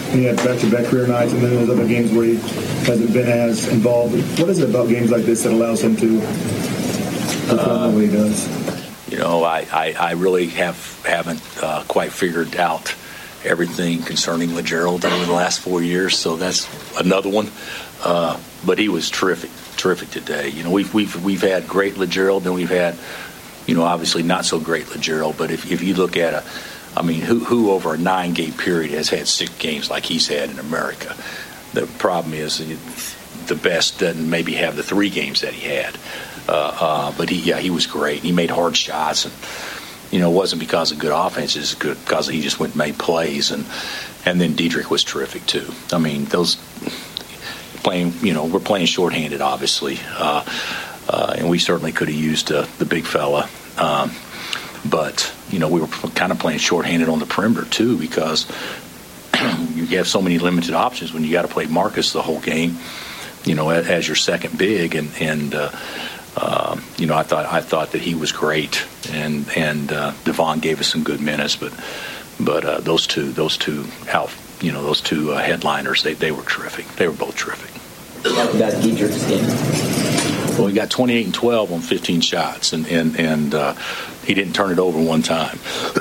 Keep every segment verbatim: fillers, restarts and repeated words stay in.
he had back-to-back career nights, and then there's other games where he hasn't been as involved. What is it about games like this that allows him to perform uh, the way he does? You know, I, I, I really have, haven't uh, quite figured out everything concerning LeGerald over the last four years, so that's another one. Uh, but he was terrific, terrific today. You know, we've we've we've had great LeGerald, and we've had, you know, obviously not so great LeGerald. But if if you look at a, I mean, who who over a nine-game period has had six games like he's had in America? The problem is the best doesn't maybe have the three games that he had. Uh, uh, but he, yeah, he was great. He made hard shots, and you know, it wasn't because of good offenses, because he just went and made plays, and and then Dedric was terrific too. I mean, those playing, you know, we're playing shorthanded, obviously, uh, uh, and we certainly could have used uh, the big fella, um, but you know, we were kind of playing shorthanded on the perimeter too, because you have so many limited options when you got to play Marcus the whole game, you know, as, as your second big, and and. Uh, Uh, you know, I thought I thought that he was great, and and uh, Devon gave us some good minutes, but but uh, those two those two out, you know, those two uh, headliners, they they were terrific. They were both terrific. That's Dedric's game. Well, he got twenty-eight and twelve on fifteen shots, and and and uh, he didn't turn it over one time.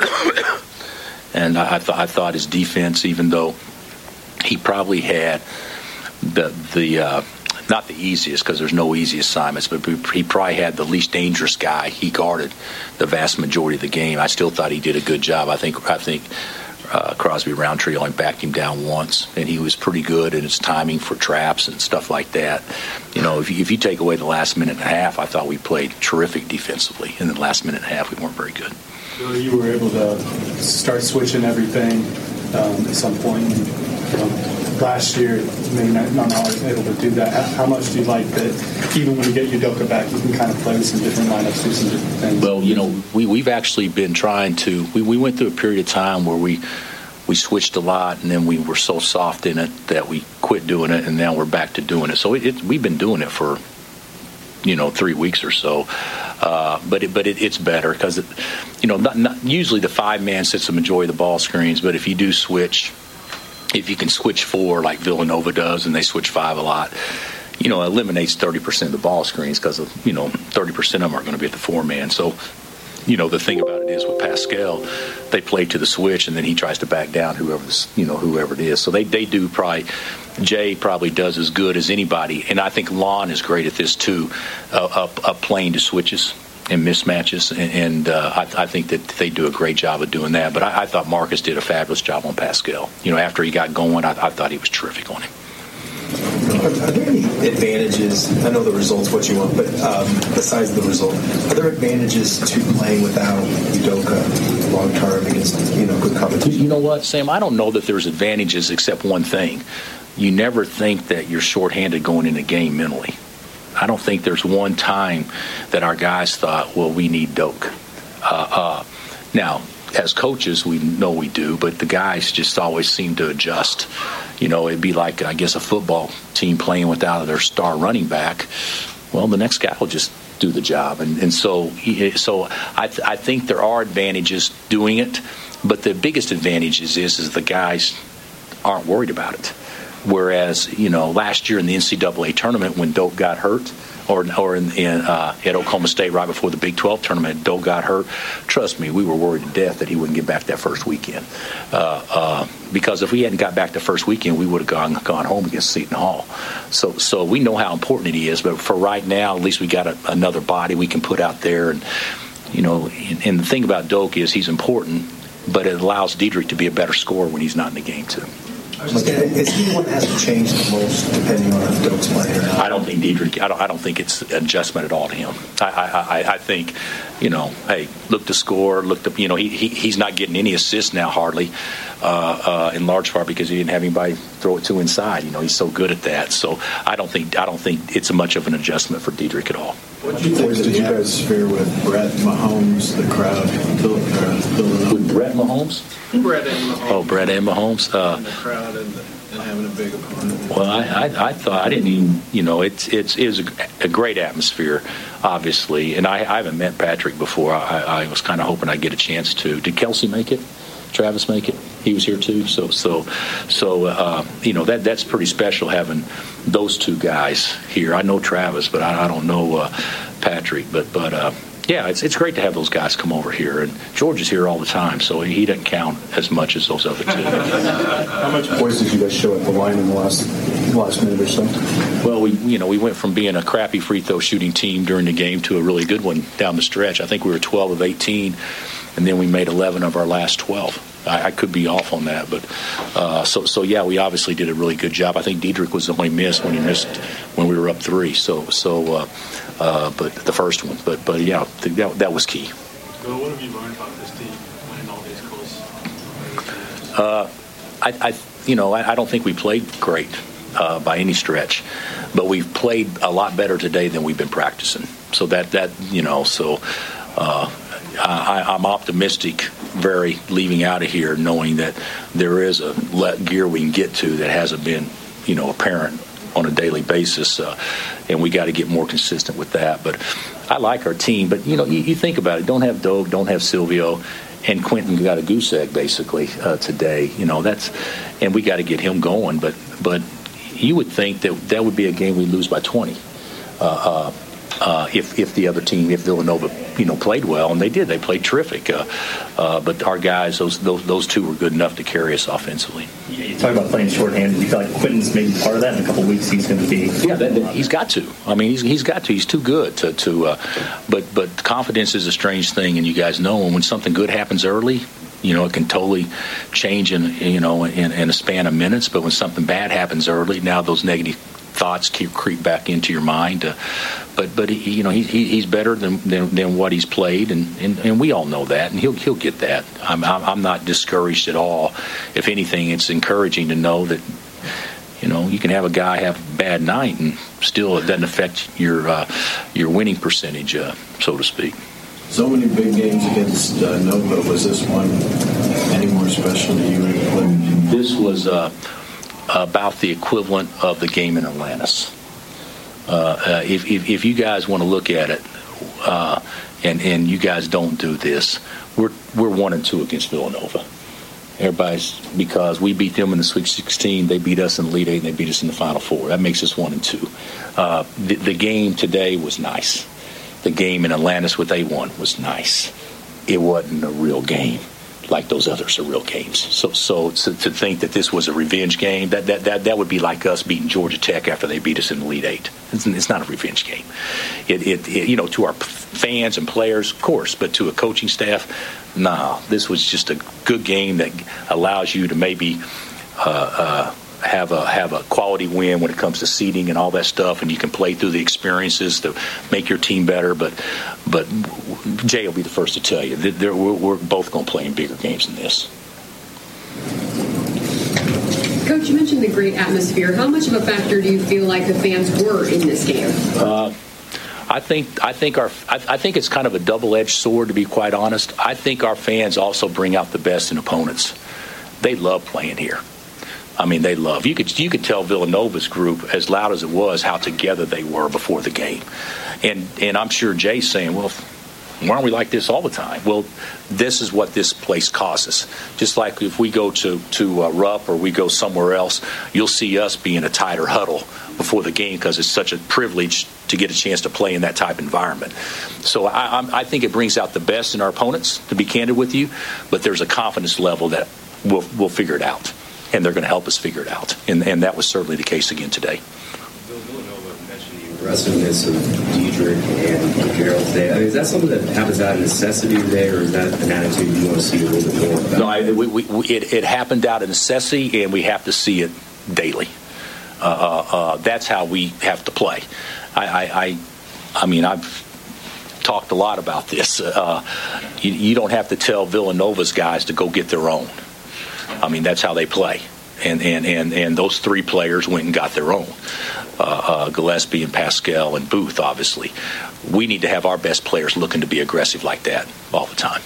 And I, I thought I thought his defense, even though he probably had the the. Uh, Not the easiest, because there's no easy assignments, but he probably had the least dangerous guy. He guarded the vast majority of the game. I still thought he did a good job. I think I think uh, Crosby Roundtree only backed him down once, and he was pretty good in his timing for traps and stuff like that. You know, if you, if you take away the last minute and a half, I thought we played terrific defensively. In the last minute and a half, we weren't very good. Billy, you were able to start switching everything um, at some point. You know, last year, maybe not, not always able to do that. How, how much do you like that even when you get Udoka back, you can kind of play with some different lineups, do some different things? Well, you know, we, we've actually been trying to we, – we went through a period of time where we we switched a lot, and then we were so soft in it that we quit doing it, and now we're back to doing it. So it, it, we've been doing it for, you know, three weeks or so. Uh, but it, but it, it's better because, it, you know, not, not, usually the five-man sits the majority of the ball screens, but if you do switch – if you can switch four like Villanova does, and they switch five a lot, you know, it eliminates thirty percent of the ball screens because, you know, thirty percent of them are going to be at the four-man. So, you know, the thing about it is with Pascal, they play to the switch, and then he tries to back down whoever, you know, whoever it is. So they, they do probably – Jay probably does as good as anybody, and I think Lon is great at this too, uh, up, up playing to switches and mismatches, and, and uh, I, I think that they do a great job of doing that. But I, I thought Marcus did a fabulous job on Pascal. You know, after he got going, I, I thought he was terrific on him. Are, are there any advantages? I know the result's what you want, but um, besides the result, are there advantages to playing without Udoka long term against, you know, good competition? You know what, Sam? I don't know that there's advantages except one thing. You never think that you're shorthanded going in a game mentally. I don't think there's one time that our guys thought, well, we need Doak. Uh, uh, now, as coaches, we know we do, but the guys just always seem to adjust. You know, it'd be like, I guess, a football team playing without their star running back. Well, the next guy will just do the job. And, and so so I, th- I think there are advantages doing it, but the biggest advantage is, is, is the guys aren't worried about it. Whereas, you know, last year in the N C double A tournament when Doak got hurt, or or in, in uh, at Oklahoma State right before the Big twelve tournament, Doak got hurt. Trust me, we were worried to death that he wouldn't get back that first weekend. Uh, uh, because if we hadn't got back the first weekend, we would have gone gone home against Seton Hall. So so we know how important he is. But for right now, at least we got a, another body we can put out there. And, you know, and, and the thing about Doak is he's important, but it allows Dedric to be a better scorer when he's not in the game, too. Is he the one that has to change the most depending on if Doak's playing or not? I don't think Dedric. I don't. I don't think it's an adjustment at all to him. I. I. I think, you know, hey, look to score. Look to, you know, he, he he's not getting any assists now hardly, uh, uh, in large part because he didn't have anybody throw it to inside. You know, he's so good at that. So I don't think. I don't think it's much of an adjustment for Dedric at all. What did you think did you guys fare with Brett Mahomes, the crowd, Villanova? With Brett Mahomes? Brett and Mahomes. Oh, Brett and Mahomes. Uh, and the crowd and, the, and having a big opponent. Well, I, I, I thought I didn't even, you know, it's it's it was a, a great atmosphere, obviously, and I, I haven't met Patrick before. I, I was kind of hoping I'd get a chance to. Did Kelsey make it? Travis make it? He was here too. So so so uh, you know that that's pretty special having those two guys here. I know Travis, but I, I don't know uh, Patrick. But but. Uh, Yeah, it's it's great to have those guys come over here, and George is here all the time, so he doesn't count as much as those other two. How much poise did you guys show at the line in the last last minute or so? Well, we you know we went from being a crappy free throw shooting team during the game to a really good one down the stretch. I think we were twelve of eighteen, and then we made eleven of our last twelve. I, I could be off on that, but uh, so so yeah, we obviously did a really good job. I think Diedrich was the only miss when he missed when we were up three. So so. Uh, Uh, but the first one, but but yeah, that, that was key. Bill, what have you learned about this team winning all these close? Uh, I, I, you know, I, I don't think we played great uh, by any stretch, but we've played a lot better today than we've been practicing. So that that you know, so uh, I, I'm optimistic, very leaving out of here, knowing that there is a let gear we can get to that hasn't been, you know, apparent on a daily basis, uh, and we got to get more consistent with that. But I like our team. But, you know, you, you think about it. Don't have Doug, don't have Silvio, and Quentin got a goose egg, basically, uh, today. You know, that's – and we got to get him going. But but you would think that that would be a game we lose by twenty uh, uh, uh, if, if the other team, if Villanova, you know, played well. And they did. They played terrific. Uh, uh, but our guys, those, those those two were good enough to carry us offensively. Yeah, you talk about playing shorthand. You feel like Quentin's maybe part of that in a couple of weeks. He's going to be yeah. That, that, he's got to. I mean, he's he's got to. He's too good to to. Uh, but but confidence is a strange thing, and you guys know. And when something good happens early, you know, it can totally change in you know in, in a span of minutes. But when something bad happens early, now those negative thoughts keep creep back into your mind. Uh, but but he, you know he, he he's better than, than than what he's played, and, and, and we all know that, and he'll he'll get that. I'm I'm not discouraged at all. If anything, it's encouraging to know that you know you can have a guy have a bad night and still it doesn't affect your uh, your winning percentage, uh, so to speak. So many big games against uh, Nova. Was this one any more special to you? This was uh, about the equivalent of the game in Atlantis. Uh, uh, if, if if you guys want to look at it, uh, and and you guys don't do this, we're we're one and two against Villanova. Everybody's because we beat them in the Sweet sixteen, they beat us in the Elite Eight, and they beat us in the Final Four. That makes us one and two. Uh, the, the game today was nice. The game in Atlantis with A one was nice. It wasn't a real game like those others are real games. So so to, to think that this was a revenge game, that, that that that would be like us beating Georgia Tech after they beat us in the Elite Eight. It's, it's not a revenge game. It, it, it you know to our fans and players, of course, but to a coaching staff, nah. This was just a good game that allows you to maybe uh, uh, have a have a quality win when it comes to seeding and all that stuff, and you can play through the experiences to make your team better. But but Jay will be the first to tell you that we're, we're both going to play in bigger games than this. Coach, you mentioned the great atmosphere. How much of a factor do you feel like the fans were in this game? Uh, I think I think our I, I think it's kind of a double-edged sword, to be quite honest. I think our fans also bring out the best in opponents. They love playing here. I mean, they love. You could you could tell Villanova's group, as loud as it was, how together they were before the game. And and I'm sure Jay's saying, well, why aren't we like this all the time? Well, this is what this place causes. Just like if we go to, to uh, Rupp or we go somewhere else, you'll see us be in a tighter huddle before the game because it's such a privilege to get a chance to play in that type of environment. So I, I, I think it brings out the best in our opponents, to be candid with you, but there's a confidence level that we'll, we'll figure it out, and they're going to help us figure it out. And, and that was certainly the case again today. Aggressiveness of Diedrich and Gerald today. I mean, is that something that happens out of necessity today, or is that an attitude you want to see a little bit more about? No, I, we, we, it, it happened out of necessity, and we have to see it daily. Uh, uh, uh, that's how we have to play. I, I, I, I mean, I've talked a lot about this. Uh, you, you don't have to tell Villanova's guys to go get their own. I mean, that's how they play. And, and, and, and those three players went and got their own. Uh, uh, Gillespie and Pascal and Booth, obviously. We need to have our best players looking to be aggressive like that all the time.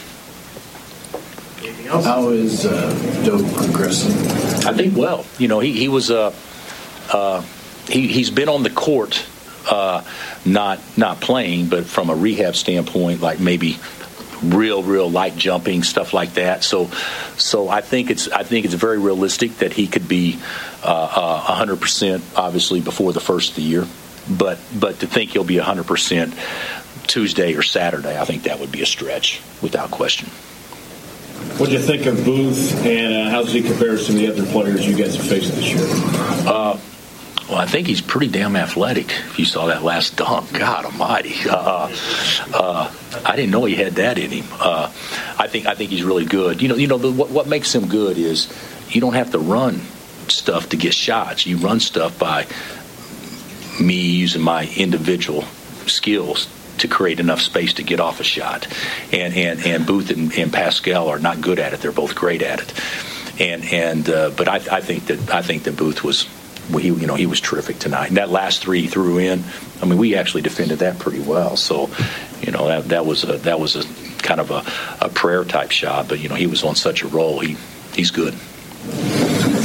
How is uh, Doak progressing? I think well. You know, he, he was uh, uh, he, he's been on the court, uh, not not playing, but from a rehab standpoint, like maybe real, real light jumping, stuff like that. So, so I think it's I think it's very realistic that he could be uh, uh, one hundred percent, obviously, before the first of the year. But but to think he'll be one hundred percent Tuesday or Saturday, I think that would be a stretch, without question. What do you think of Booth, and uh, how does he compare to the other players you guys have faced this year? Uh, well, I think he's pretty damn athletic. If you saw that last dunk, God Almighty, uh, uh, I didn't know he had that in him. Uh, I think I think he's really good. You know, you know the, what what makes him good is you don't have to run stuff to get shots. You run stuff by me using my individual skills to create enough space to get off a shot. And and, and Booth and, and Pascal are not good at it. They're both great at it. And and uh, but I, I think that I think that Booth was he you know he was terrific tonight. And that last three he threw in, I mean, we actually defended that pretty well. So, you know, that that was a that was a kind of a, a prayer type shot. But you know, he was on such a roll. He he's good.